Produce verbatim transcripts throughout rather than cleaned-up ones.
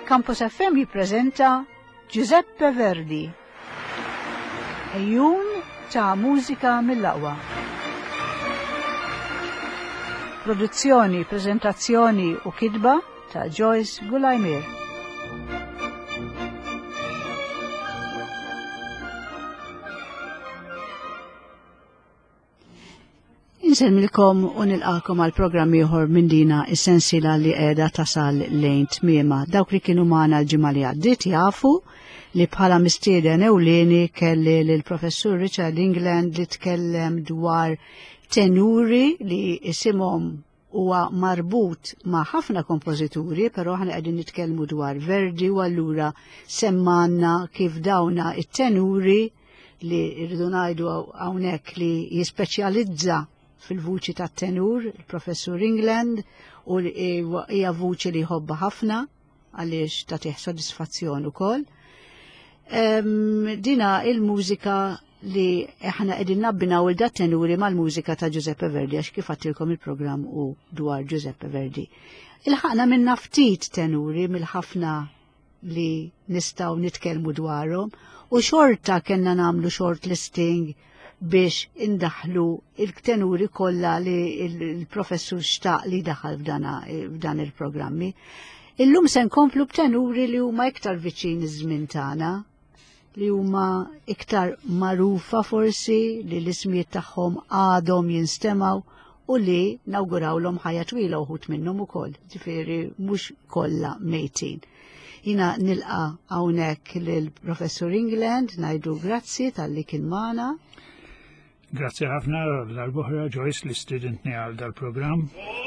Campus F M jippreżenta Giuseppe Verdi. Ejjun ta' mużika mill-aqwa. Produzzjoni, prezentazzjoni u kidba ta' Joyce Gulajmir. Inselmilkom u nilqakom għal programm ieħor minn dina essenzjala li qiegħda tasal lejn tmiema. Dawk li kienu magħna l-ġimgħa li għaddiet jafu li bħala mistieden ewlieni kelli lill-Professur Richard England li tkellem dwar tenuri li isimhom huwa marbut ma' ħafna kompożituri, però aħna qegħdin nitkellmu dwar Verdi u allura semmanna kif dawna it-tenuri li rridu ngħidu hawnhekk li jispeċjalizza fil-vuċi ta' tenur, il-Professur England, u hija vuċi li jħobba ħafna għaliex ta' tih sodisfazzjon ukoll. Um, dina il-mużika li aħna qegħdin nabbinaw il-dat tenuri mal-mużika ta' Giuseppe Verdi għax kif għattilkom il-programm u dwar Giuseppe Verdi. Il-ħaqna minna ftit tenuri mill-ħafna li nistgħu nitkellmu dwarhom u xorta kellna nagħmlu short listing biex indaħlu il-tenuri kollha li il-professur xtaq li daħal f'dan il-programmi. Illum se nkomplu b'tenuri li huma iktar viċin iż-żmien tagħna, li huma iktar magħrufa forsi li l-ismijiet tagħhom għadhom jinstemaw u li nawgurawlhom ħajja twila uħud minnhom ukoll, ġifieri mhux kollha mejtin. Jina nilqa hawnhekk lill-Professur England, ngħidu grazzi tal-li kien magħna. Grazzi ħafna l-arbohra Joyce li studentni għal dal-programm.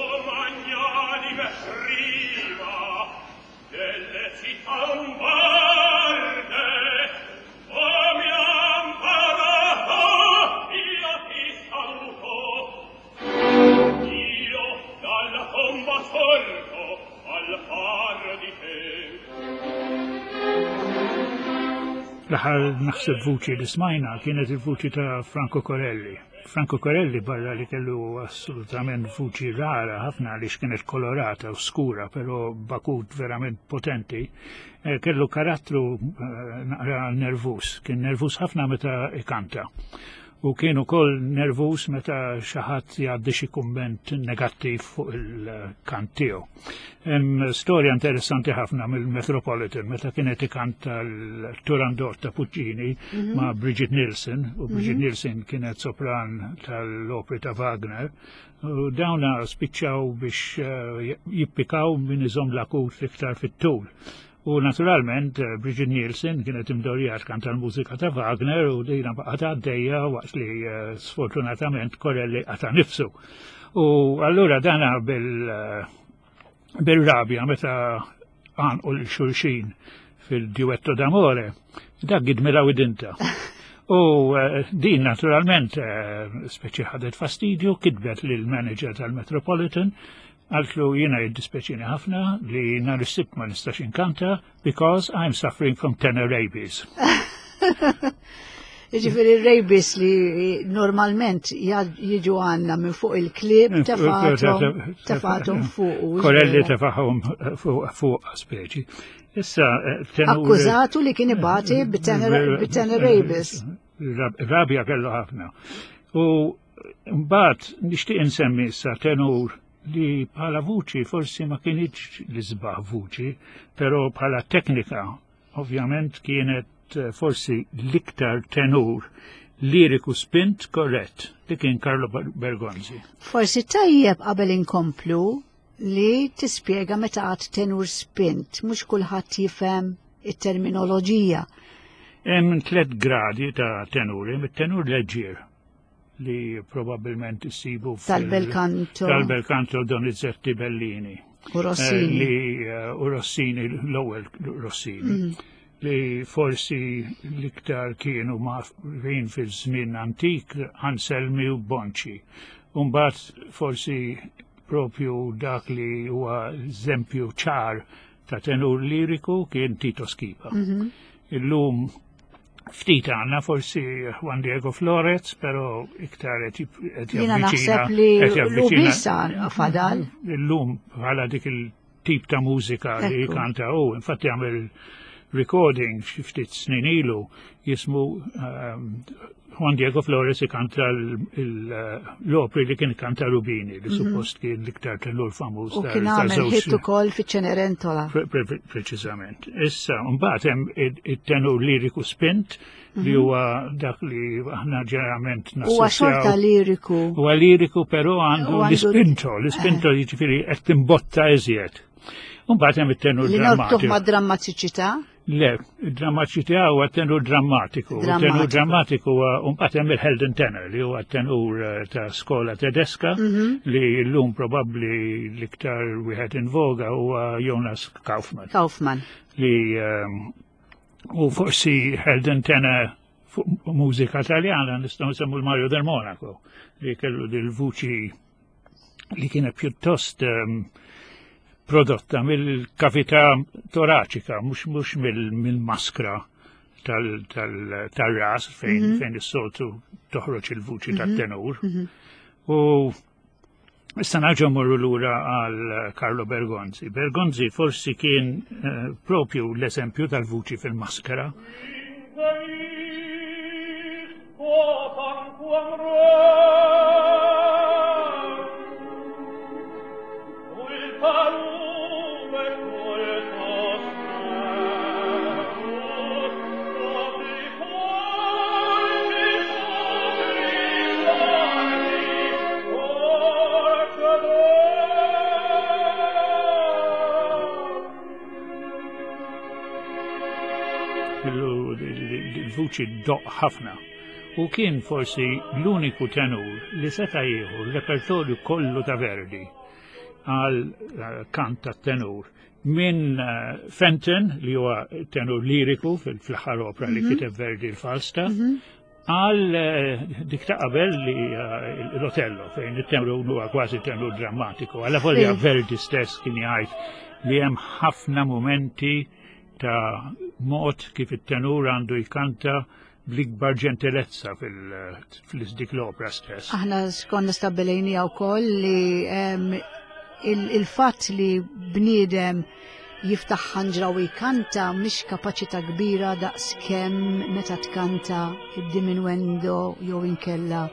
L-ħar naħseb vuċi li smajna kienet il-vuċi ta' Franco Corelli. Franco Corelli barra li kellu assolutament vuċi rara ħafna li kienet kolorata u skura, pero bakut verament potenti, eh, kellu karattru eh, naqra nervus, kien nervus ħafna meta ikanta. U kienu kol nervus meta xaħat jgħaddi xi kumment negattiv fuq il-kant tiegħu. Hemm storja interessanti ħafna mill-Metropolitan meta kienet ikanta l-Turandot ta' Puccini mm -hmm. ma' Brigitte Nielsen, u Brigitte mm -hmm. Nielsen kienet sopran tal-opri ta' Wagner, u dawna spiċċaw biex uh, jippikaw min iżom l-akut iktar fit-tul. U naturalment Brigitte Nielsen kienet imdorjat kant tal-mużika ta' Wagner u dina baqgħet għaddejja waqt li uh, sfortunatament Corelli għata nifsu. U allura dana bil uh, bil-rabja meta għanqu l-xulxin fil-duetto d'amore, dak gidmela widinta. U uh, din naturalment uh, speċi ħadet fastidju kidbet lill-manager tal-Metropolitan għaltlu jina jiddispeċini ħafna li nar is-sibt ma nistax inkanta because I'm suffering from tenor rabies. Ġifiri rabies li normalment jiġu għanna minn fuq il-klib tafatom fuq. Corelli tafaħom fuq speċi. Issa akkużatu li kien ibati bit-tenor rabies. Rabja kellu ħafna. U mbagħad nixtieq insemmi issa tenur li bħala vuċi forsi ma kienieċ li sbaħ vuċi, pero bħala teknika ovvjament kienet forsi l-iktar tenur liriku spint korrett li kien Carlo Bergonzi. Forsi tajjeb qabel inkomplu li tispjega meta għad tenur spint, mhux kulħadd jifhem it-terminoloġija. Hemm tliet gradi ta' tenuri, mit-tenur leġġier li probabilment issibu tal-Belcanto tal-Belcanto Donizetti Bellini. U Rossini. Li u Rossini l-ewwel Rossini. Li forsi l-iktar kienu mafrin fil-żmien antik Anselmi u Bonci. Mbagħad forsi propju dak li huwa eżempju ċar ta' tenur liriku kien Tito Schipa. Illum ftit għanna forsi Juan Diego Flores, pero iktar qed jina naħseb li l-ubisa fadal. Illum bħala dik il tip ta' mużika li kanta u, infatti għamil recording xiftit snin ilu jismu Juan Diego Flores ikanta l-opri li kien kanta Rubini li suppost kien liktar tenur famuż. U kien għamil hit ukoll fi Cenerentola. Preċiżament. Issa, mbagħad hemm it-tenur liriku spint li huwa dak li aħna ġeneralment nassoċjaw. Huwa xorta liriku. Huwa liriku però għandu l-ispinto, l-ispinto jiġifieri qed timbotta eżjed. Mbagħad hemm it-tenur drammatiku. Li ma' drammatiċità? Le, id-drammatiċità huwa tenur drammatiku. Tenur drammatiku huwa mbagħad hemm il-Helden tenor li huwa tenur ta' skola tedeska li llum probabbli l-iktar wieħed in voga huwa Jonas Kaufmann. Kaufmann. Li u forsi Helden tenor fuq mużika Taljana nistgħu nsemmu l-Mario del Monaco li kellu dil-vuċi li kienet pjuttost prodotta mill-kavità toraċika, mhux mhux mill-maskra tal-ras fejn fejn is-soltu toħroġ il-vuċi tat-tenur. U issa nerġgħu mmorru lura għal Carlo Bergonzi. Bergonzi forsi kien propju l-eżempju tal-vuċi fil-maskara. Il-vuċi doq ħafna u kien forsi l-uniku tenur li seta' jieħu l-repertorju kollu ta' Verdi għal kant ta' tenur minn Fenton li huwa tenur liriku fil-aħħar opera li kiteb Verdi l-Falsta għal dik ta' qabel li l-Otello fejn it-tenur huwa kważi tenur drammatiku. Alla volja Verdi stess kien jgħid li hemm ħafna momenti ta' mod kif it-tenur għandu jkanta bl-ikbar ġentilezza fil-dik l-opera stess. Aħna skonna stabbilejni wkoll li il-fatt li bniedem jiftaħ ħanġra u jkanta mhix kapaċità kbira daqskemm meta tkanta id-diminuendo jew inkella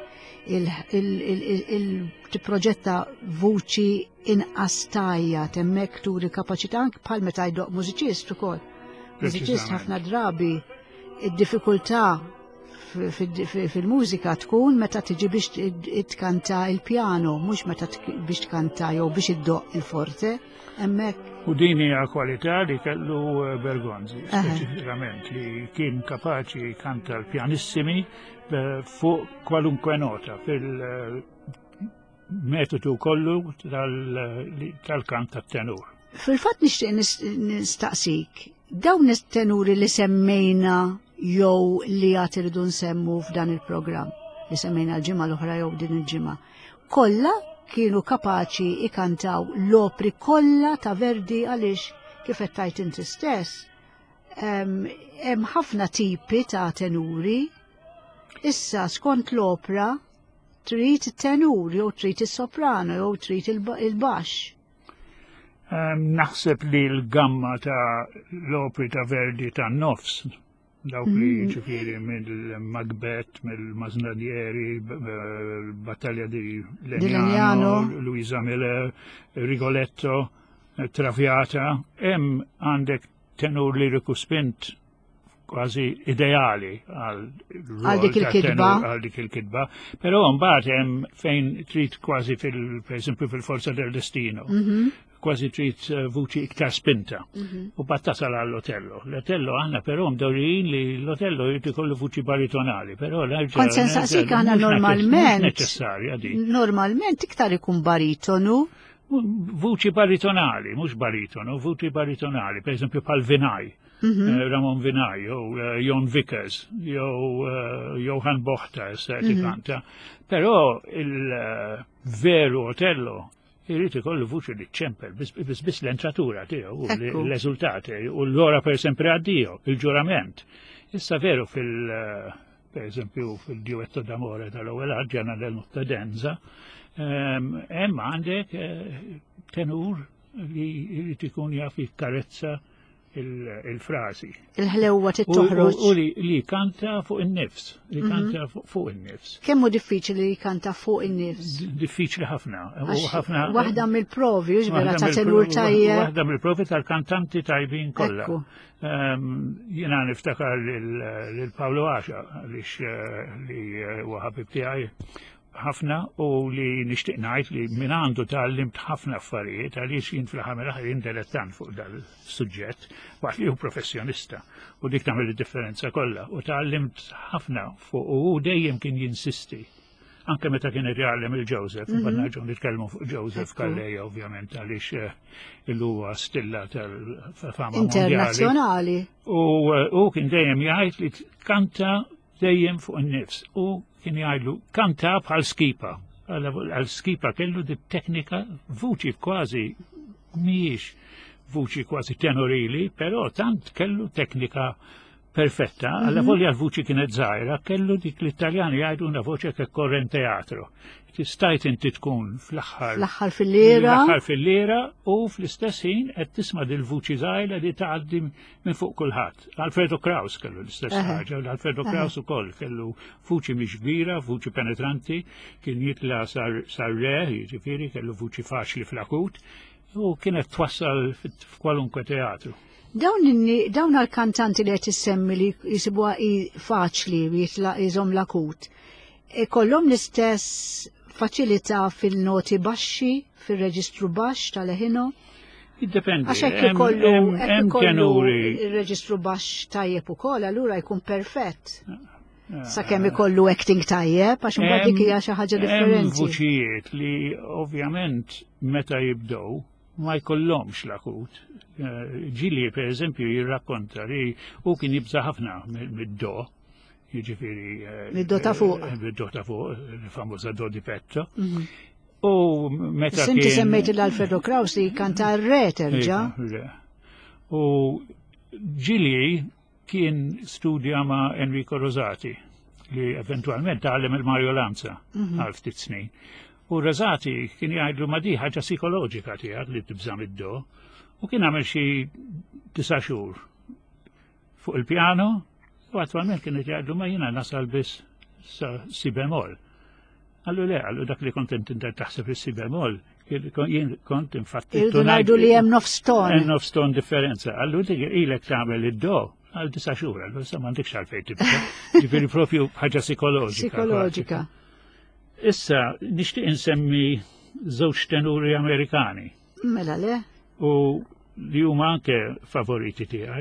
il-proġetta vuċi inqas tajja hemmhekk turi kapaċità anke bħal meta jdoq mużiċist ukoll. Mużiċist ħafna drabi id-diffikultà fil-mużika tkun meta tiġi biex tkanta il-pjano, mhux meta biex tkanta jew biex iddoq il-forte, hemmhekk. U din hija kwalità li kellu Bergonzi, speċifikament li kien kapaċi jkanta l-pjanissimi fuq kwalunkwe nota fil- metodu kollu tal-kant tat-tenur. Fil-fatt nixtieq nistaqsik, dawn it-tenuri li semmejna jew li għad irridu nsemmu f'dan il-programm li semmejna l-ġimgħa l-oħra jew din il-ġimgħa, kollha kienu kapaċi ikantaw l-opri kollha ta' Verdi għaliex kif qed tajt inti stess hemm ħafna tipi ta' tenuri. Issa skont l-opra trid tenur jew trid is-soprano jew trid il-baxx. Naħseb li l-gamma ta' l-opri ta' Verdi ta' nofs, dawk li ġifieri mill-Macbeth, mill-Masnadieri, Battalja di Legnano, Luisa Miller, Rigoletto, Traviata, hemm għandek tenur liriku spint kważi ideali għal dik il-kidba. Għal dik il-kidba, però mbagħad hemm fejn trid kważi fil pereżempju fil-Forza del Destino. Kważi trid vuċi iktar spinta. U bat tasal għall-Otello. L-Otello għandna però mdorrijin li l-Otello jrid ikollu vuċi baritonali, però l-erġa'. Konsensasik għandna normalment. Neċessarja di. Normalment iktar ikun baritonu. Vuċi baritonali, mhux baritonu, vuċi baritonali, pereżempju bħal Vinaj. Ramon Vinaj, jew Jon Vickers, jew Johann Bochta, s-serti kanta. Però il-veru Otello irrid ikollu vuċi li ċempel, biss l-entratura tiegħu, l-eżultati, u l-ora per sempre għaddiju, il-ġurament. Issa veru fil- per eżempju fil-Duetto d'amore tal-ewwel ġana del Notte Denza, hemm għandek tenur li jrid ikun jaf jikkarezza il-frasi. Il-ħlewwa tittoħroġ. U li kanta fuq in-nifs, li kanta fuq in-nifs. Kemm hu diffiċli li kanta fuq in-nifs? Diffiċli ħafna. Waħda mill-provi, ġvera ta' tenur tajjeb. Waħda mill-provi tal-kantanti tajbin kollha. Jiena niftakar lil Pawlo Għaxa li huwa ħabib tiegħi ħafna u li nixtieq ngħid li min għandu tallimt ħafna affarijiet għaliex jien fl-ħamer aħħar intellettant fuq dal-suġġett waqt li hu professjonista u dik tagħmel id-differenza kollha u tallimt ħafna fuq u dejjem kien jinsisti anke meta kien irjallem il-Joseph, mbagħad nerġgħu nitkellmu fuq Joseph Calleja ovvjament għaliex il huwa stilla tal-fama internazzjonali. U kien dejjem jgħid li kanta dejjem fuq in-nifs u kien jgħidlu kanta bħal skipa. Għal skipa kellu di teknika vuċi kważi mhijiex vuċi kważi tenorili, però tant kellu teknika perfetta, għalla volja l-vuċi kienet żgħira, kellu dik l-Italjani jgħidu una voce che corre in teatro. Tistajt inti tkun fl-aħħar fl-aħħar fil-lira fl-aħħar fil-lira u fl-istess ħin qed tisma' dil-vuċi żgħira li tgħaddi minn fuq kulħadd. Alfredo Kraus kellu l-istess ħaġa, Alfredo Kraus ukoll kellu vuċi mhix kbira, vuċi penetranti, kien jitla sar re, jiġifieri kellu vuċi faċli fl-akut u kienet twassal f'kwalunkwe teatru. Dawn għal-kantanti li qed issemmi li jisibuha faċli jizom l-akut, kollhom l-istess faċilità fil-noti baxxi, fil-reġistru baxx tal-eħino? Jiddependi. Għax hekk ikollu tenuri il-reġistru baxx tajjeb ukoll, allura jkun perfett. Sakemm ikollu acting tajjeb, għax imbagħad dik hija xi ħaġa differenti. Hemm vuċijiet li ovvjament meta jibdew ma jkollhomx l-akut. Ġili per eżempju jirrakkonta li u kien jibża ħafna mid-do, jiġifieri mid-do ta' fuq. Mid-do ta' fuq, il-famuża do di petto. U meta kien. Inti semmejt l-Alfredo Kraus li kanta r-re terġa'. U ġili kien studja ma' Enrico Rosati li eventualment tgħallem il-Mario Lanza għal ftit snin. U Rosati kien jgħidlu ma' di ħaġa psikoloġika tiegħek li tibżam id-do u kien għamel xi tisa' xhur fuq il-pjano u attwalment kien jgħidlu ma jiena nasal biss sa si bemol. Għallu le, għallu dak li kont inti taħseb is-si bemol, jien kont infatti. Irdu ngħidu li hemm nofston. Hemm nofston differenza. Għallu dik ilek tagħmel id-do għal tisa' xhur, għallu sa m'għandekx għalfejn tibda. Ġifieri propju ħaġa psikoloġika. Psikoloġika. Issa nixtieq insemmi żewġ tenuri Amerikani. Mela le. U li huma anke favoriti tiegħi,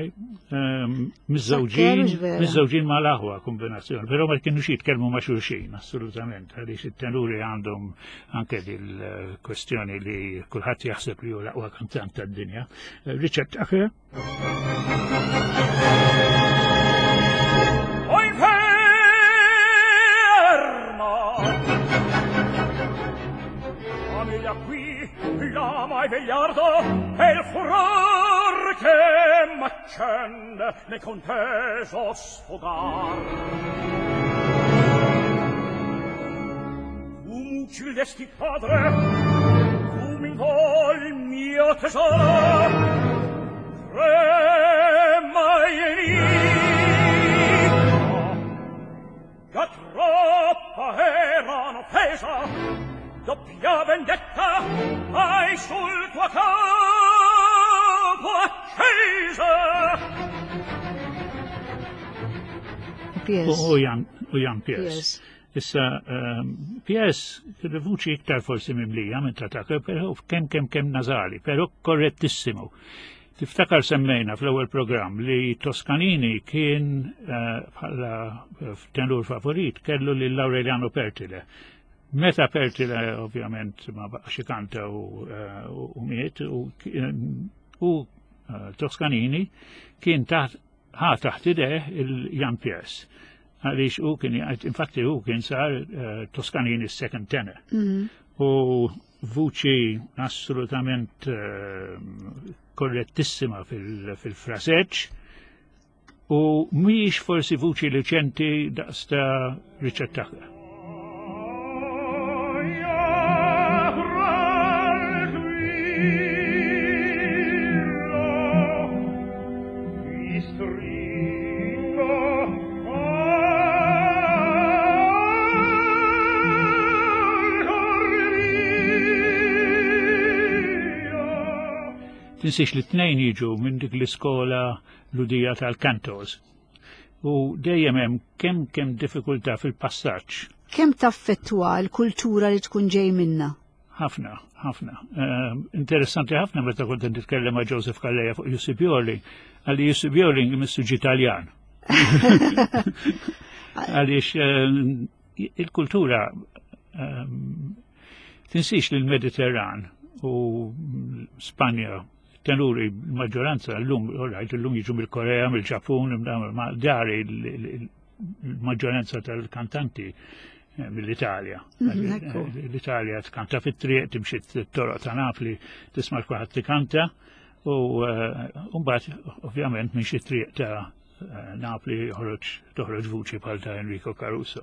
miż-żewġin mal-aħwa kombinazzjoni, però ma kienux jitkellmu ma' xulxin, assolutament, għaliex it-tenuri għandhom anke dil-kwestjoni li kulħadd jaħseb li hu l-aqwa kantant tad-dinja. Richard Tucker. La mai vegliardo e il furor che m'accende ne conteso sfogar. Tu m'uccidesti padre, tu mi vol mio tesoro, trema enigma, che troppa era un'offesa, doppia vendetta hai sul tuo capo accesa. U Jan Piers. Issa Piers kien vuċi iktar forsi mimlija minn ta' Tucker, però kemm kemm kemm nażali, però korrettissimo. Tiftakar semmejna fl-ewwel programm li Toscanini kien bħala tenur favorit kellu lil Laureliano Pertile. Meta Pertile ovvjament ma baqax ikanta u miet u Toscanini kien ħa taħt ideh il-Jan Piers. Għaliex u kien, infatti u kien sar Toscanini's second tenor. U vuċi assolutament korrettissima fil-fraseċ u mhijiex forsi vuċi liċenti daqsta Richard Tucker. tinsiex li t-tnejn jiġu minn dik l-iskola l-udija tal-kantos. U dejjem hemm kemm kemm diffikultà fil-passaġġ. Kemm taffettwa l-kultura li tkun ġej minna? Ħafna, ħafna. Uh, interessanti ħafna meta kont nitkellem ma' Joseph Calleja fuq Jussi Bjorling, għalli Jussi Bjorling missuġ Italjan. Għaliex uh, il-kultura um, tinsiex li l-Mediterran u Spanja tenuri l-maġġoranza l-lum, orajt, l-lum jiġu mill-Korea, mill-Ġapun, ma dari l-maġġoranza tal-kantanti mill-Italja. L-Italja tkanta fit-triq, timxi t-toroq ta' Napli, tisma' kwaħat tikanta, u mbagħad ovvjament minn xi triq ta' Napli toħroġ vuċi bħal ta' Enrico Caruso.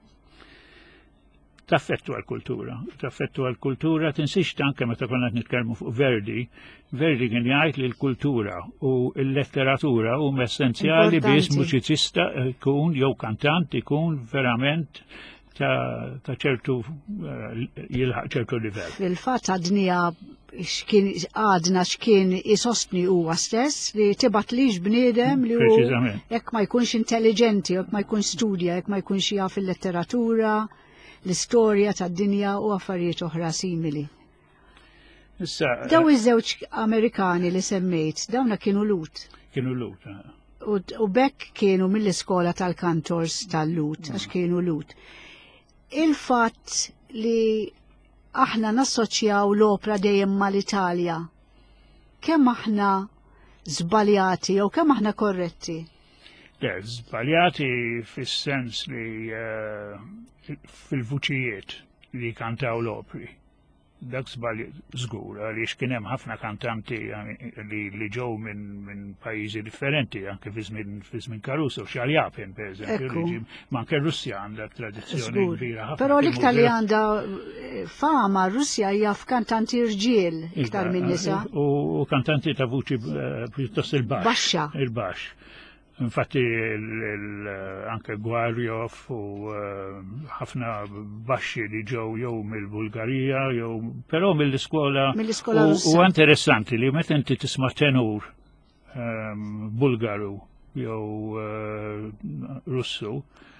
Taffettu għal-kultura, taffettu għal-kultura, tinsiex anke meta konna nitkellmu fuq Verdi, Verdi kien jgħid li l-kultura u l-letteratura huma essenzjali biex muċiċista jkun jew kantant ikun verament ta' ċertu jilħaq ċertu livell. Fil-fatt għadnija għadna x'kien isostni huwa stess li tibat lix bniedem li hu jekk ma jkunx intelligenti, jekk ma jkunx studja, jekk ma jkunx jaf il-letteratura, l-istorja tad-dinja u affarijiet oħra simili. Daw iż-żewġ Amerikani li semmejt, dawna kienu lut. Kienu lut. U bekk kienu mill-iskola tal-kantors tal-lut, għax kienu lut. Il-fatt li aħna nassoċjaw l-opra dejjem mal-Italja, kemm aħna żbaljati jew kemm aħna korretti? Le, żbaljati fis-sens li fil-vuċijiet li kantaw l-opri. Dak żbalji żgur, għaliex kien hemm ħafna kantanti li ġew minn pajjiżi differenti, anke fi żmien Caruso, Xaljapen pereżempju, ma anke Russja għandha tradizzjoni kbira ħafna. Però l-iktar li għandha fama Russja hija f'kantanti rġiel iktar minn nisa. U kantanti ta' vuċi pjuttost il-baxx. Baxxa. Il-baxx. Infatti anke Gwarjov u ħafna baxxi li ġew jew mill-Bulgarija, jew però mill-iskola. Mill-iskola Russa. U interessanti li meta inti tisma' tenur Bulgaru jew Russu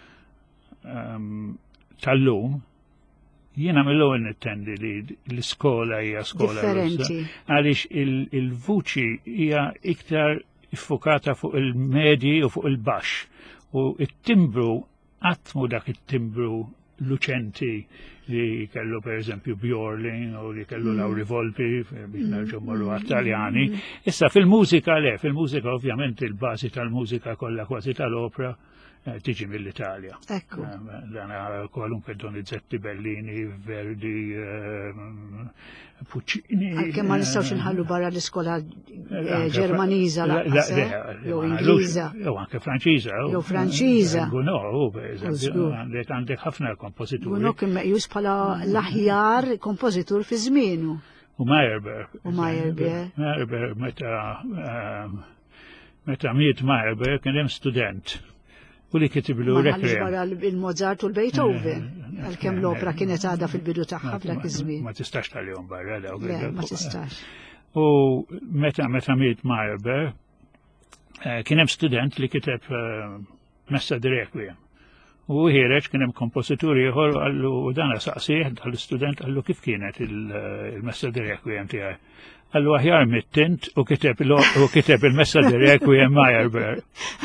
tal-lum, jiena mill-ewwel nittendi li l-iskola hija skola Russa. Għaliex il-vuċi hija iktar iffokata fuq il-medji u fuq il-baxx u it-timbru għatmu dak it-timbru luċenti li kellu per eżempju Bjorling u li kellu Lauri Volpi biex nerġgħu morru għat-Taljani. Issa fil-mużika le, fil-mużika ovvjament il-bażi tal-mużika kollha kważi tal-opra tiġi mill-Italja. Ekku. Dana kwalunkwe Donizetti, Bellini, Verdi, Puccini. Anke ma nistgħux inħallu barra l-iskola Ġermaniża jew Ingliża. Jew anke Franċiża. Jew Franċiża. Gounod, pereżempju, għandek għandek ħafna kompożituri. Gounod kien meqjus bħala l-aħjar kompożitur fi żmienu. U Meyerbeer. U Meyerbeer. Meyerbeer meta meta miet Meyerbeer kien hemm student. U li kitiblu requiem. Ma il-Mozart u l-Beethoven, għal-kem l-opera kienet għada fil-bidu tagħha f'dak iż-żmien. Ma tistax tal-jom barra daw. Le, ma tistax. U meta meta miet Meyerbeer, kien hemm student li kiteb Messa di Requiem. U ħireġ kien hemm kompożituri ieħor għallu dana saqsih għall-student għallu kif kienet il-Messa di Requiem tiegħi. Għallu aħjar mittint u kiteb il-Messa di Requiem Meyerbeer.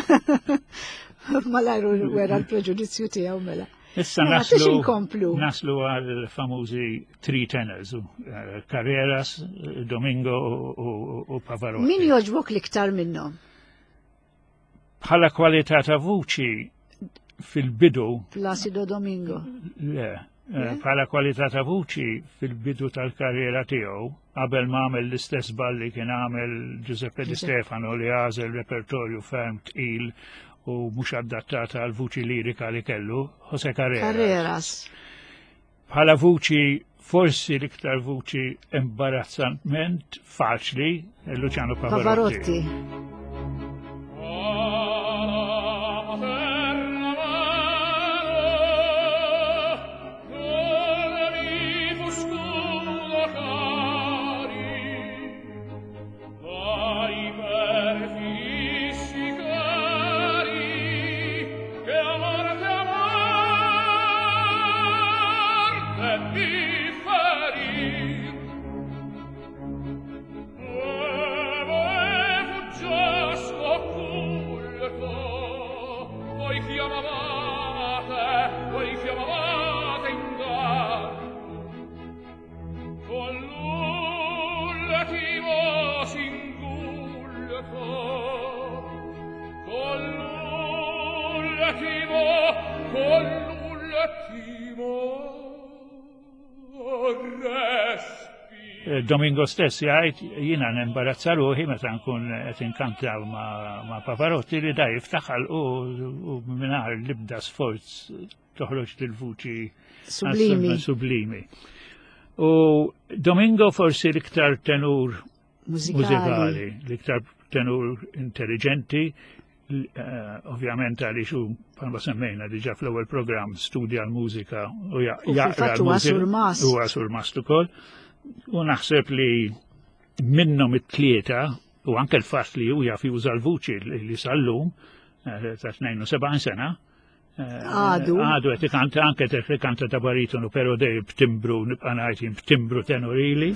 Ma lajru wera l-preġudizzju tiegħu mela. Issa naslu naslu għal famużi three tenors, Carreras, Domingo u Pavarotti. Min jogħġbok l-iktar minnhom? Bħala kwalità ta' vuċi fil-bidu. Placido Domingo. Le, bħala kwalità ta' vuċi fil-bidu tal-karriera tiegħu, qabel ma għamel l-istess balli kien għamel Giuseppe Di Stefano li għażel repertorju ferm tqil u mhux adattata għal vuċi lirika li kellu, Jose Carreras. Carreras. Bħala vuċi forsi l-iktar vuċi imbarazzament faċli, Luciano Pavarotti. Pavarotti. Domingo stess jgħid jiena nimbarazza ruħi meta nkun qed inkantaw ma' ma' Pavarotti li da jiftaħal u mingħajr l-ibda sforz toħroġ il-vuċi sublimi. sublimi. U Domingo forsi l-iktar tenur mużikali, l-iktar tenur intelligenti, ovvjament għaliex hu bħalma semmejna diġà fl-ewwel programm studja l-mużika u jaqra l-mużika u għasur mast ukoll. U naħseb li minnhom it-tlieta u anke l-fatt li hu jaf juża l-vuċi li sal-lum ta' tnejn u sebgħin sena għadu għadu qed ikanta anke qed ikanta ta' baritonu però dej b'timbru nibqa' ngħid b'timbru tenorili.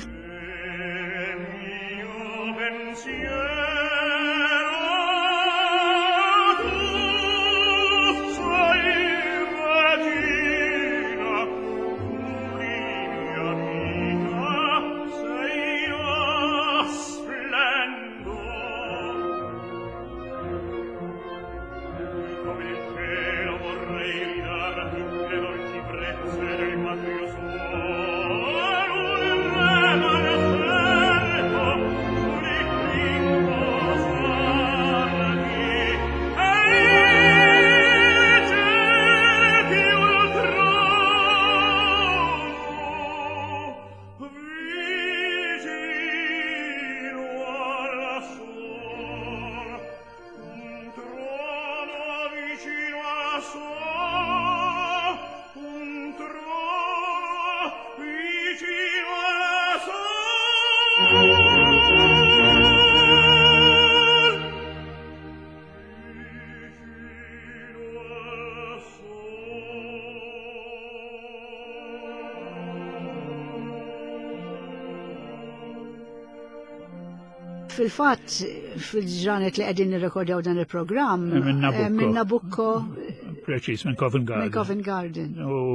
Fil-fatt, fil-ġranet li qegħdin nirrekordjaw dan il-programm minn Nabucco. Preċis, minn Covent Garden. Minn Covent Garden.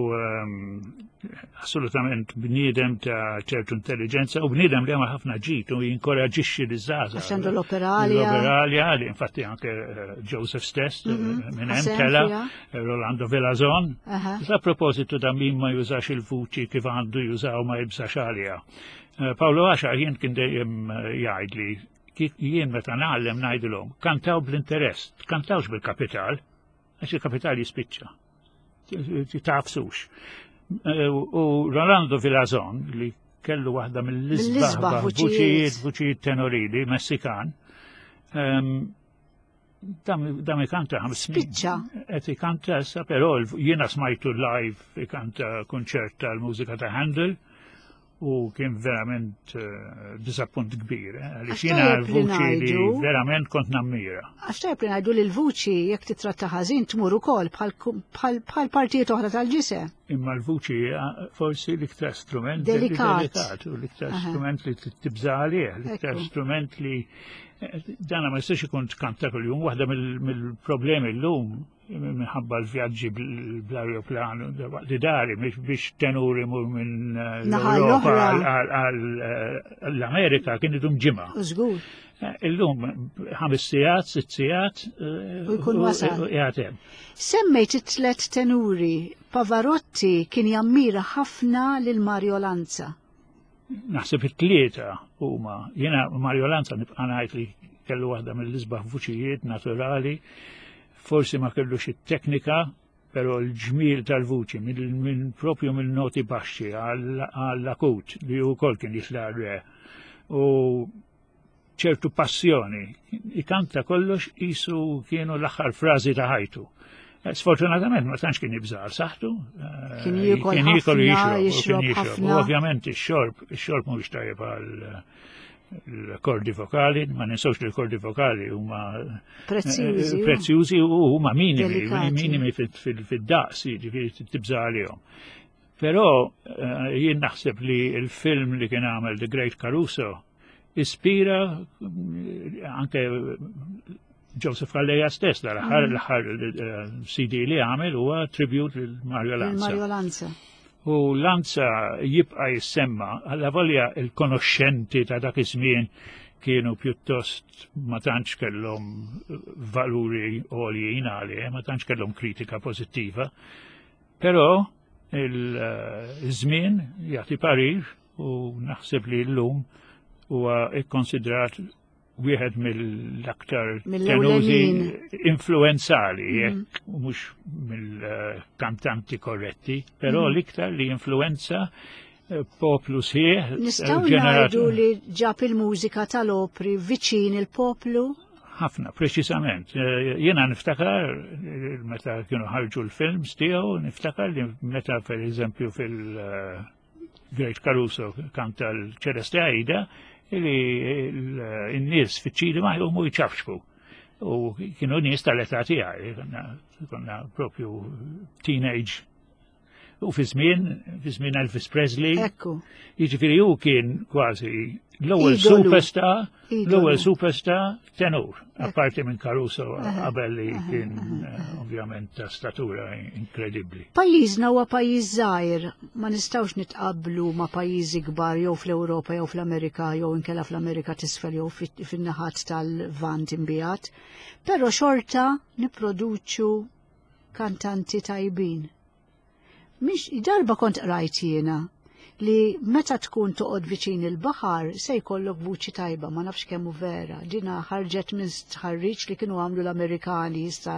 U assolutament bniedem ta' ċertu intelligenza u bniedem li għamel ħafna ġid u jinkoraġixxi l-żgħażagħ. Għaxandu l-operalia. L-operalia li infatti anke Joseph stess minn hemm tela, Rolando Villazon. A propositu ta' min ma jużax il-vuċi kif għandu jużaw ma jibsax għalija. Paolo Għaxar jien kien dejjem jgħid li jien meta nagħllem ngħidilhom kantaw bl-interess, kantawx bil-kapital, għax il-kapital jispiċċa. Tafsux. U Rolando Villazon li kellu waħda mill-isbaħ vuċijiet vuċijiet tenorili Messikan, dam ikanta ħames snin. Spiċċa. Qed ikanta issa, però jiena smajtu live ikanta kunċert tal-mużika ta' Handel. U kien verament disappunt kbir, għaliex jiena l-vuċi li verament kont nammira. Għax tajb li ngħidu li l-vuċi jekk titratta ħażin tmur ukoll bħal partijiet oħra tal-ġisem. Imma l-vuċi forsi l-iktar strument delikat u l-iktar strument li tibża għalih, l-iktar strument li dana ma jistax ikun tkanta kuljum, waħda mill-problemi llum minħabba l-vjaġġi bl-aeroplan li dari biex tenuri mur minn l-Europa għall-Amerika kien idum ġimgħa. Żgur. Illum ħames sigħat, sitt sigħat u jkun wasal. Jagħtem. Semmejt it-tlet tenuri, Pavarotti kien jammira ħafna lil Mario Lanza. Naħseb it-tlieta huma, jiena Mario Lanza nibqa' ngħid li kellu waħda mill-isbaħ vuċijiet naturali, forsi ma kellux it-teknika, però l-ġmiel tal-vuċi minn propju minn noti baxxi għall-akut li wkoll kien jitla' re. U ċertu passjoni, ikanta kollox qisu kienu l-aħħar frażi ta' ħajtu. Sfortunatament ma tantx kien jibżar saħtu. Kien jikol ħafna, jixrob ħafna. Ovvjament ix-xorb, ix-xorb mhuwiex tajjeb għal l-kordi vokali, ma ninsawx li l-kordi vokali huma prezzjużi u huma minimi, minimi fid-daqs, jiġifieri tibża għalihom. Però jien naħseb li l-film li kien għamel The Great Caruso ispira anke Joseph Galleja stess, l-aħħar C D li għamel huwa tribute lil Mario Lanza. Mario Lanza. U Lanza jibqa' jissemma għalla volja il-konoxxenti ta' dak iż-żmien kienu pjuttost ma tantx kellhom valuri għoljin għalih, ma tantx kellhom kritika pożittiva, però il-żmien jagħti parir u naħseb li llum huwa ikkonsidrat wieħed mill-aktar tenużi influenzali, jekk mhux mill-kantanti korretti, però l-iktar li influenza poplu sħiħ. Nistgħu ngħidu li ġab il-mużika tal-opri viċin il-poplu? Ħafna, preċisament. Jiena niftakar meta kienu ħarġu l-films tiegħu, niftakar li meta pereżempju fil-Great Caruso kanta l-Ċeleste Għajda, li n-nies fiċ-ċinema jgħumu jċafxfu. U kienu nies tal-età tiegħi, konna propju teenage. U fi żmien, fi żmien Elvis Presley, jiġifieri hu kien kważi l-ewwel superstar, l-ewwel superstar tenur, apparti minn Caruso qabel li kien ovvjament ta' statura inkredibbli. Pajjiżna huwa pajjiż żgħir, ma nistgħux nitqabblu ma' pajjiżi kbar jew fl-Ewropa jew fl-Amerika jew inkella fl-Amerika t'isfel jew fin-naħat tal-Vant imbigħat, però xorta nipproduċu kantanti tajbin. Mhix darba kont rajt jiena li meta tkun toqgħod viċin il-baħar se jkollok vuċi tajba, ma nafx kemm hu vera. Dina ħarġet minn stħarriġ li kienu għamlu l-Amerikani issa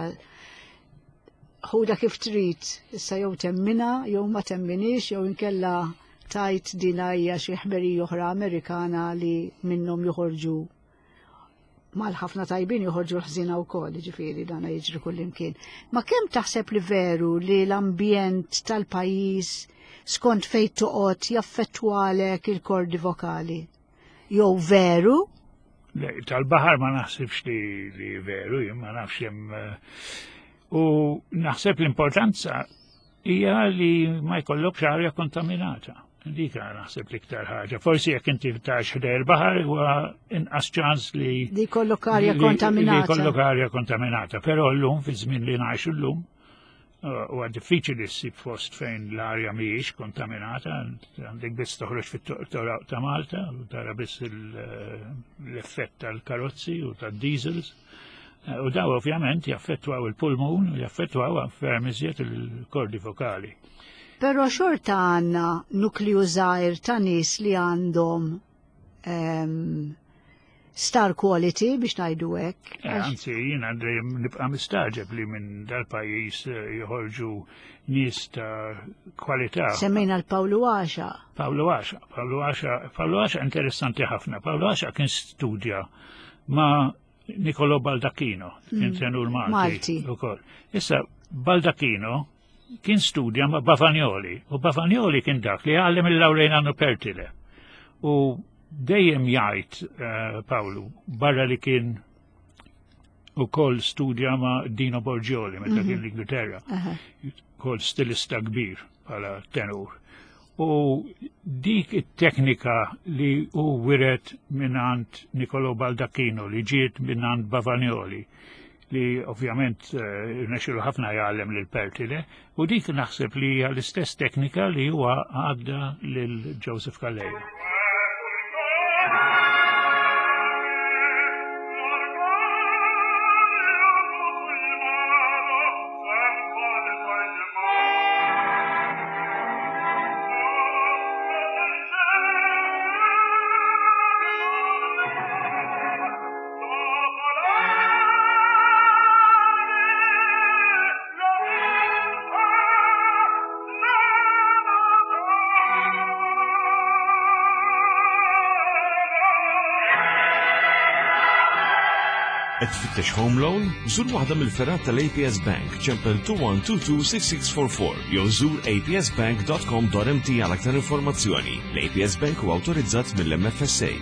ħuda kif trid, issa jew temmina jew ma temminix jew inkella tajt dina hija xi ħberija oħra Amerikana li minnhom joħorġu mal-ħafna tajbin joħorġu l-ħżina wkoll, ġifieri dana jiġri kullimkien. Ma kemm taħseb li veru li l-ambjent tal-pajjiż skont fejn toqgħod jaffettwalek il-kordi vokali? Jew veru? Tal-baħar ma naħsibx li, li veru, ma nafx hemm. U naħseb l-importanza hija li ma jkollokx arja kontaminata. Dika naħseb l-iktar ħaġa. Forsi jekk inti tax ħdejn il-baħar huwa inqas ċans li li jkollok arja kontaminata. Li jkollok arja kontaminata, però llum fi żmien li ngħixu llum huwa diffiċli ssib post fejn l-arja mhijiex kontaminata, għandek biss toħroġ fit-Toraq ta' Malta u tara biss l-effett tal-karozzi u tad-diesels. U daw ovvjament jaffettwaw il-pulmun u jaffettwaw ferm iżjed il-kordi vokali. Però xorta għandna nukliju żgħir ta' nies li għandhom star quality biex ngħidu hekk. Anzi, jiena nibqa' mistaġeb li minn dal-pajjiż joħorġu nies ta' kwalità. Semmejna l-Pawlu Għaxa. Pawlu Għaxa, Pawlu Għaxa, Pawlu Għaxa interessanti ħafna. Pawlu Għaxa kien studja ma' Nicolò Baldacchino, kien tenur Malti ukoll. Issa Baldacchino kien studja ma' Bavagnoli, u Bavagnoli kien dak li għallem il-Lawrejnano Pertile. U dejjem jgħid uh, Pawlu, barra li kien ukoll studja ma' Dino Borgioli, meta kien l-Ingilterra, kol stilista kbir bħala tenur. U dik it-teknika li u wiret minnant Nicolò Baldacchino, li ġiet minnant Bavagnoli, li ovvjament nexilu ħafna jgħallem l-Pertile, u dik naħseb li hija l-istess teknika li huwa għadda lil Joseph Calleja. Qed tfittex home loan? Żur waħda mill-ferrat tal-A P S Bank ċempel two one two two six six four four jew żur a p s bank dot com dot m t għal aktar informazzjoni. L-A P S Bank huwa awtorizzat mill-M F S A.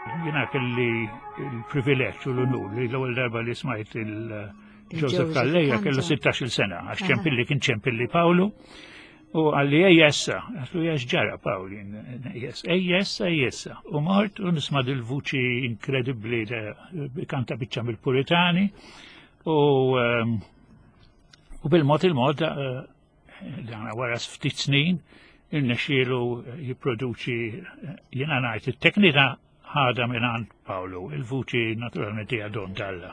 jina kelli il-privileġġ u l-unur li l-ewwel darba li smajt il-Joseph Calleja kellu sitax-il sena għax ċempilli kien ċempilli Pawlu u għalli ejjessa, għallu jax ġara Pawli, ejjessa, ejjessa. U mort u nisma dil-vuċi inkredibli kanta biċċa mill-Puritani u u bil-mod il-mod dan wara ftit snin il-nexielu jiproduċi jena najt il-teknika ħada minn għand Pawlu, il-vuċi naturalment hija Don Dalla.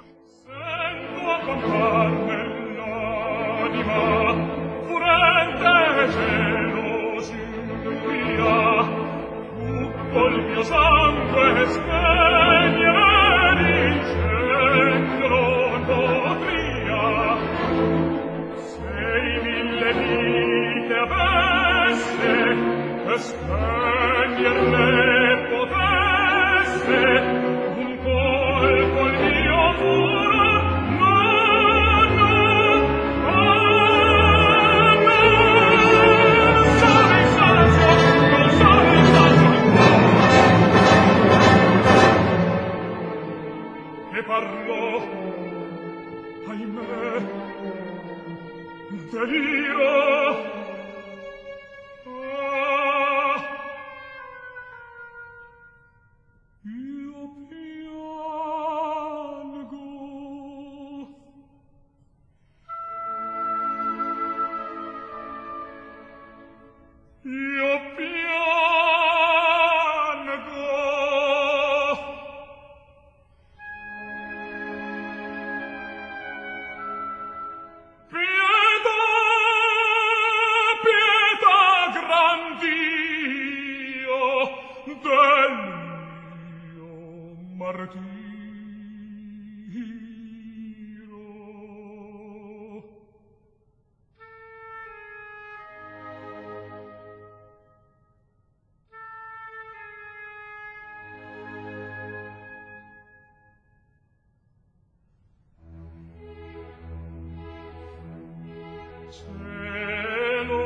Tutto il mio sangue spegnere l'incendio d'otria. Se mille vite avesse e spegnerne potesse un colpo il mio furo, no, no, no, no. Sale il sazio, non sale il sazio. Ne parlo, ahimè, deliro. Ah, io piango. Io piango. Pietà, pietà, gran Dio, del mio martirio. Cielo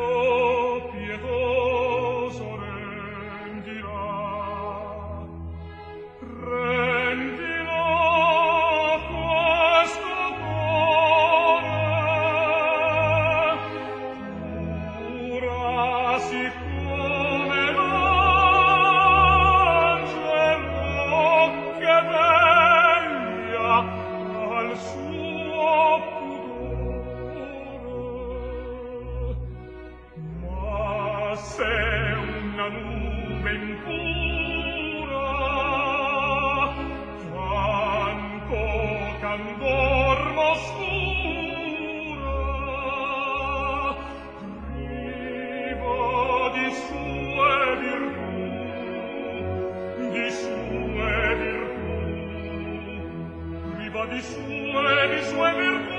pietoso rendirà, rendirà questo cuore, pura siccome l'angelo che veglia al suo pudore. Ma se una nube impura tanto candor m'oscura, priva di sue virtù, di sue virtù, priva di sue, di sue virtù,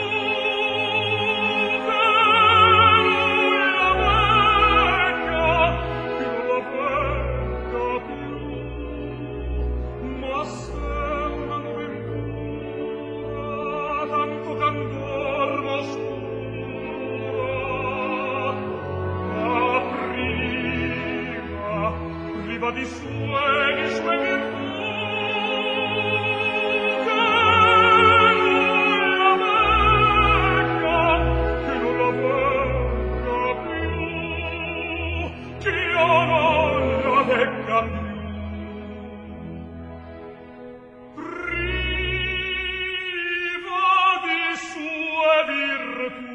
di sue, di sue virtù, che non la vegga, che non la vegga più, che io non la vegga più. Priva di sue virtù,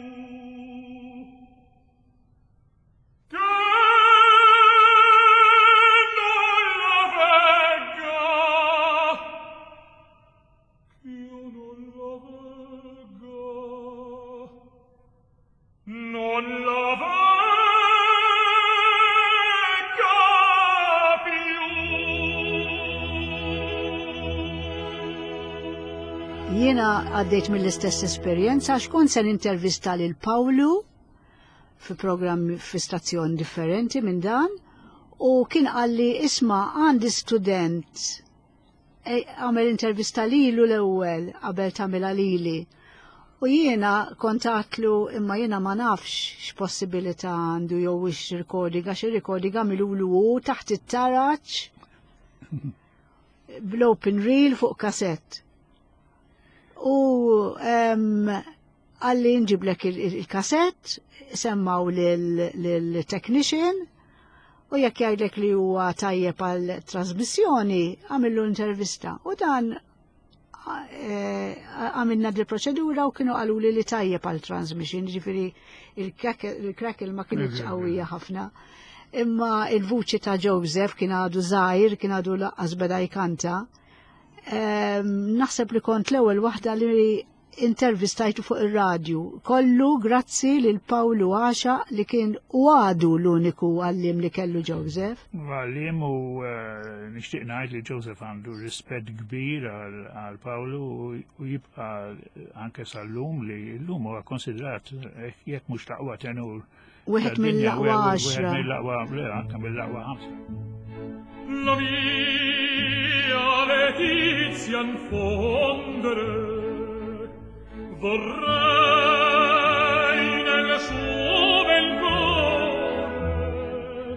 non la vegga più. Jiena għaddejt mill-istess esperjenza għax kont se nintervista lil Pawlu fi programmi fi stazzjon differenti minn dan u kien qalli isma' għandi student għamel intervista lilu l-ewwel qabel tagħmilha lili. U jiena kontatlu imma jiena ma nafx x'possibilità għandu jew ix-rekording għax ir-rekording għamilulu hu taħt it-taraġġ bl-open reel fuq kassett. U għalli nġiblek il-kassett, semmaw l-technician, u jekk jgħidlek li huwa tajjeb għal trasmissjoni, għamillu intervista. U dan għamilna di proċedura u kienu għallu li li tajjeb għal transmission, ġifiri il-crackle ma kienieċ qawwija ħafna. Imma il-vuċi ta' Joseph kien għadu zaħir, kien għadu laqqas beda jkanta. Naħseb li kont l-ewwel waħda li intervistajtu fuq ir-radju. Kollu grazzi lil Pawlu Għaxa li kien u għadu l-uniku għallim li kellu Joseph. Għallim u nixtieq ngħid li Joseph għandu rispett kbir għal Pawlu u jibqa' anke sal-lum li l-lum huwa konsidrat jekk mhux taqwa tenur. Wieħed mill-aqwa għaxra. Wieħed mill-aqwa, le, anke mill-aqwa ħamsa. La mia Letizia infondere, vorrei nel suo bel cuore,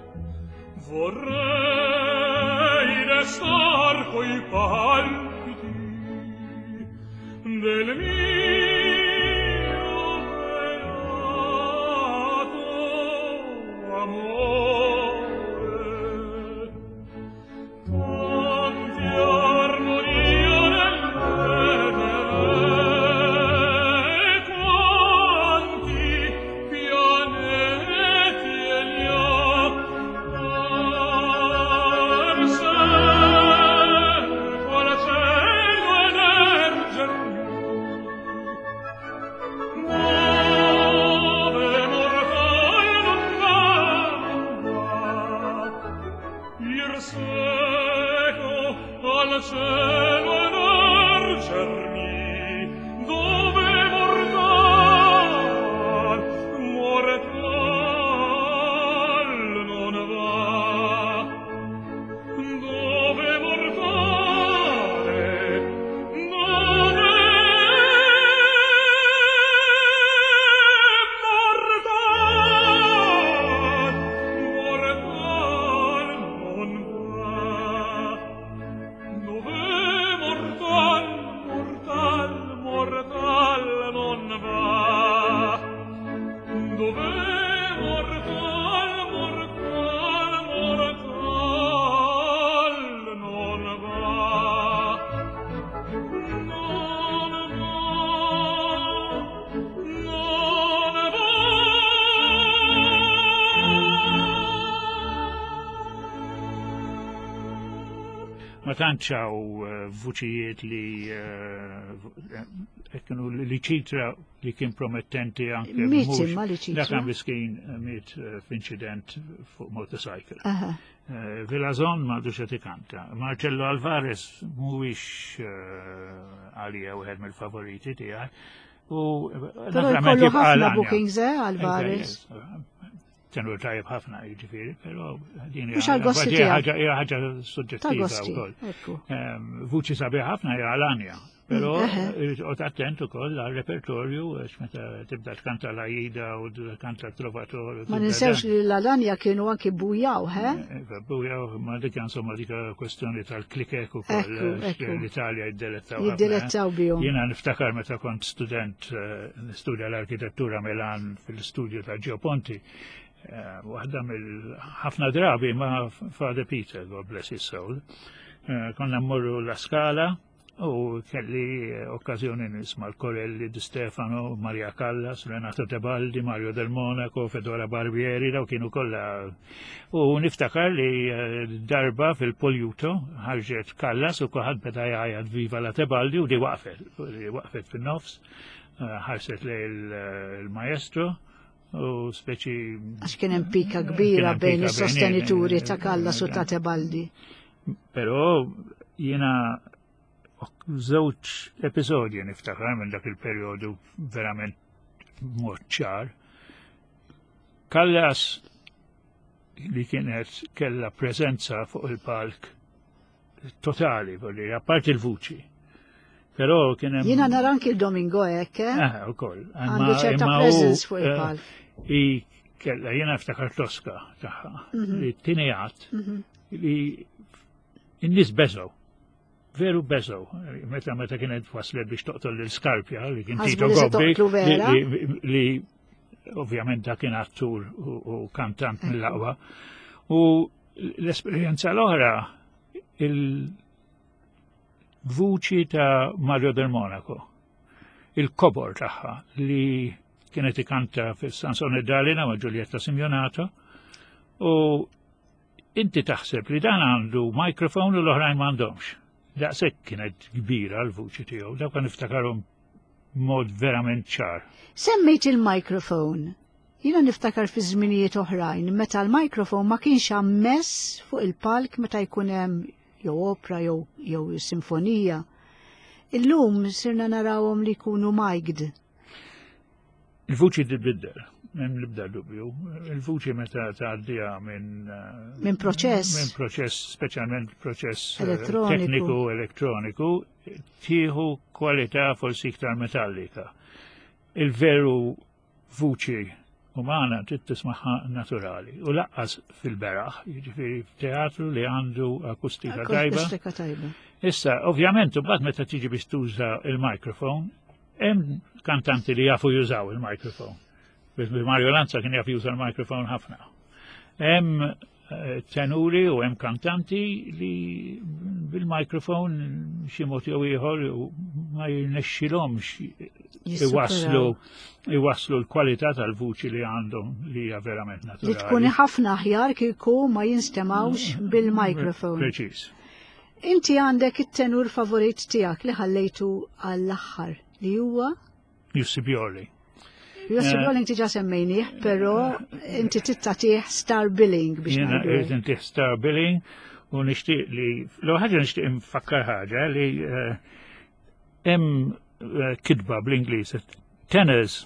vorrei restar coi palpiti del mio beato amore. Ma tantxaw vuċijiet li kienu li ċitra li kien promettenti anke Miet imma li ċitra. Da kan miskin miet f'incident fuq motorcycle. Vilazon ma duxa tikanta. Marcello Alvarez mhuwiex għalija wieħed mill-favoriti tiegħi. U Però jkollu ħafna bookings Alvarez. Tenur tajib ħafna jiġifieri, però din hija ħaġa suġġettiva wkoll. Vuċi sabiħ ħafna hija Alania, però qgħod attent ukoll għar-repertorju għax meta tibda tkanta l-Aida u tkanta Trovator. Ma ninsewx li l-Alania kienu anki bujaw, he? Bujaw, ma dik insomma dik kwestjoni tal-klikek ukoll l-Italja jiddelettaw ħafna. Jiddelettaw bihom. Jiena niftakar meta kont student nistudja l-arkitettura Milan fil-studju ta' Geoponti. Waħda mill-ħafna drabi ma' Father Peter, God bless his soul. Konna mmorru la Scala u kelli okkazjoni nisma' l-Corelli, Di Stefano, Maria Callas, Renato Tebaldi, Mario Del Monaco, Fedora Barbieri, daw kienu kollha. U niftakar li darba fil-Poljuto ħarġet Callas u kulħadd beda jgħid viva la Tebaldi u di waqfet, waqfet fin-nofs, ħarset lej il-maestro. U speċi. Għax kien hemm pika kbira bejn is-sostenituri ta' Callas u ta' Tebaldi. Però jiena żewġ episodji niftakar minn dak il-perjodu verament mod ċar. Callas li kienet kellha preżenza fuq il-palk totali, apparti il-vuċi. Però kien hemm. Jiena nara anki l-Domingo hekk, eh? Ah, ukoll. Għandu ċerta presence fuq il-palk. I kella jiena ftakar Tosca tagħha li tinejat li n-nies beżgħu veru beżaw. Meta meta kienet waslet biex toqtol l-Skarpja li kien Ħasbu Tito li se Gobbi toqtlu vera? li- li li ovvjament dak kien attur u u kantant mill-aqwa. U l-esperjenza l-oħra il-vuċi ta' Mario del Monaco, il-kobor tagħha li kienet ikanta fis-Sansone Dalina ma' Giulietta Simjonato u inti taħseb li dan għandu mikrofon u l-oħrajn m'għandhomx. Daqshekk kienet kbira l-vuċi tiegħu, dak kan niftakarhom mod verament ċar. Semmejt il-mikrofon. Jina niftakar fi żminijiet oħrajn, meta l-mikrofon ma kienx ammess fuq il-palk meta jkun hemm jew opera jew jew sinfonija. Illum sirna narawhom li jkunu mic'd. Il-vuċi tibdel, hemm l-ibda dubju. Il-vuċi meta tgħaddija minn Minn proċess. minn proċess, speċjalment proċess eh, Elettroniku. tekniku elettroniku, tieħu kwalità forsi iktar metallika. Il-veru vuċi umana trid tismaħħa naturali. U laqqas fil-beraħ, jiġifieri f'teatru li għandu akustika tajba. Akustika tajba. Issa, ovvjament, u bad meta tiġi biex tuża il-mikrofon, hemm kantanti li jafu jużaw il-mikrofon. Mario Lanza kien jaf juża l-mikrofon ħafna. Hemm eh, tenuri u hemm kantanti li bil-mikrofon xi mod jew ieħor u ma jirnexxilhomx iwasslu iwasslu l-kwalità tal-vuċi li għandhom li hija verament Li naturali. tkun ħafna aħjar kieku ma jinstemawx bil-mikrofon. Preċiż. Inti għandek it-tenur favorit tiegħek li ħallejtu għall-aħħar li huwa Jussi Bjorli. Jossi Bjorling tiġa semmejnieh, però inti tittatih star billing biex Jena ngħidu. irrid inti star billing u nixtieq li l ħaġa nixtieq nfakkar ħaġa li eh, hemm eh, kidba bl-Ingliż. Tenors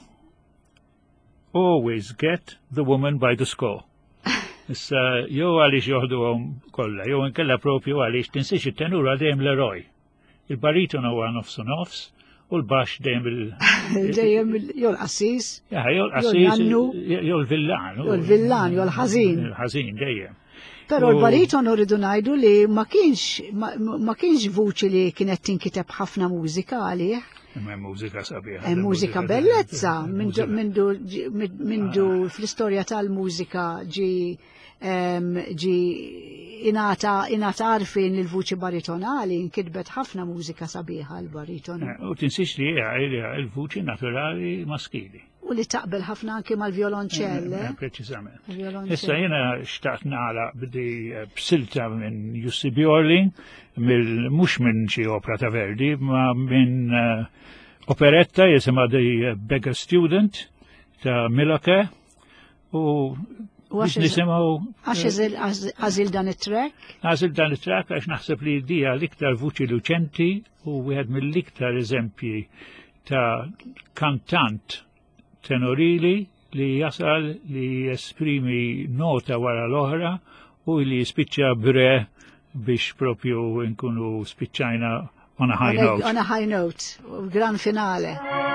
always get the woman by the score. Issa jew għaliex joħduhom kollha, jew inkella propju għaliex tinsiex it-tenura dejjem l-eroj. Il-bariton huwa nofsu nofs u l-baxx dejjem il- Dejjem jew l-qassis, Jaha, jew Jew l-qassis, l-nannu, jew l-villan. jew l-villan, jew l-ħażin. Il-ħażin dejjem. Però U- l-bariton uridu ngħidu li ma kienx ma, ma kienx vuċi li kienet tinkiteb ħafna mużika għalih. Hemm mużika sabiħa. Hemm mużika bellezza mindu mindu mindu fl-istorja tal-mużika ġi em, ġi inata inata arfin il-vuċi baritonali nkitbet ħafna mużika sabiħa l-bariton. U tinsiex li hija hija l-vuċi naturali maskili. U li taqbel ħafna anke mal-violonċell. Eh, eh? Preċiżament. Il-violonċell. Issa jiena xtaqt nagħlaq bdi eh, b'silta minn Jussi Bjorling, mill mhux minn xi opera ta' Verdi, ma minn eh, operetta jisimha The Beggar Student ta' Milake u U biex għax nisimgħu Għax iżil- għaż- għażil dan it-trek? għażil dan it-trak għax naħseb li dija l-iktar vuċi luċenti u wieħed mill-iktar eżempji ta' kantant tenorili li jasal li esprimi nota wara l-oħra u li jispiċċa bre biex propju nkunu spiċċajna on a high note. On a high note, u gran finale.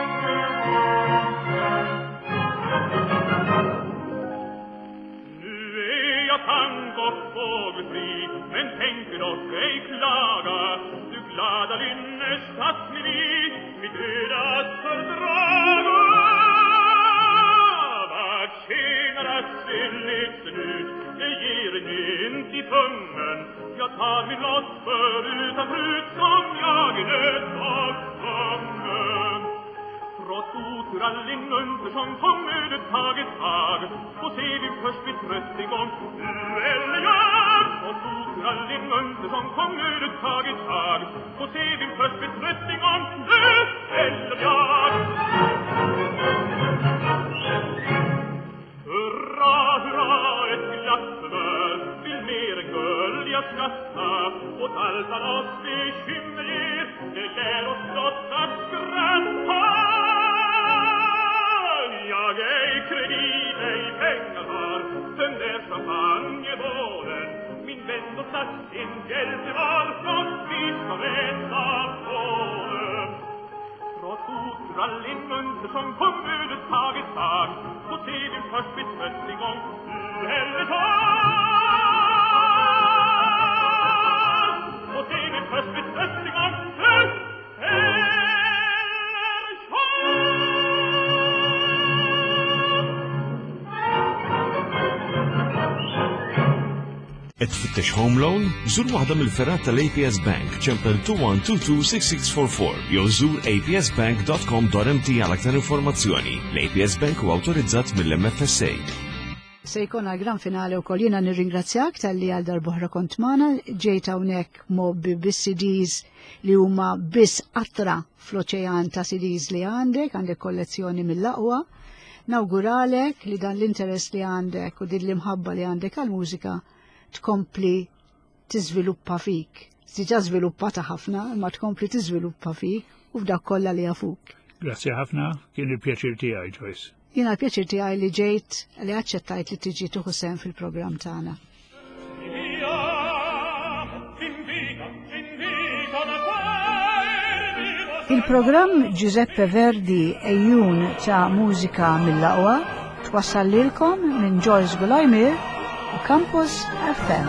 Jag tango fågelfri, men tänker dock ej klaga. Du glada lynne satt mig vid, mitt öde att fördraga. Vad tjänar att se ledsen ut, jag ger en mynt i pungen. Jag tar min lott förutan brut som jag i nöd var tvungen. Trots oturalling Undersson kom ödet tag i tag, och se vi först bli trött igång, du eller jag. Trots oturalling Undersson kom ödet tag i tag, och se vi först bli trött igång, du eller jag. Hurra, hurra, ett glatt humör, vill mer än guld jag skratta, åt allt av oss bekymmer ger, det lär oss blott att skratta. Jag ej kredit, ej pengar har, sen där champagnebålen, min vän och satt sin hjälteval, som vi ska rätta Polen. Trots oturalling Undersson kom ödet tag i tag, och se vi först bli trött igång, du eller jag. Och se vi först bli trött igång, Tfittex Home Loan? Żur waħda mill-ferat tal-A P S Bank ċempel two one two two six six four four jew żur a p s bank dot com dot m t għal aktar informazzjoni. L-A P S Bank huwa awtorizzat mill-M F S A. Se jkun għal-gran finale u koll jena nirringrazzjak tal-li għal darbohra kont magħna, ġejt hawnhekk mobbi bis-C Ds li huma biss qatra fl-oċean ta' C Ds li għandek, għandek kollezzjoni mill-aqwa. Nawguralek li dan l-interess li għandek u din l-imħabba li għandek għal-mużika tkompli tiżviluppa fik. Diġà żviluppata ħafna, ma tkompli tiżviluppa fik u f'dak kollha li għafuk. Grazzi ħafna, kien il-pjaċir tiegħi, Joyce. Jiena l-pjaċir tiegħi li ġejt li aċċettajt li tiġi tuħu sehem fil-programm tagħna. Il-programm Giuseppe Verdi ejjun ta' mużika mill-aqwa twassal lilkom minn Joyce Gulajmir u Campus F M.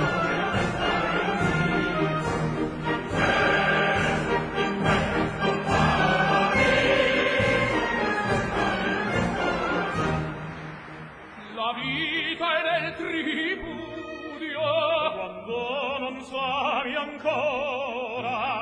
La vita è nel tripudio quando non suoni ancora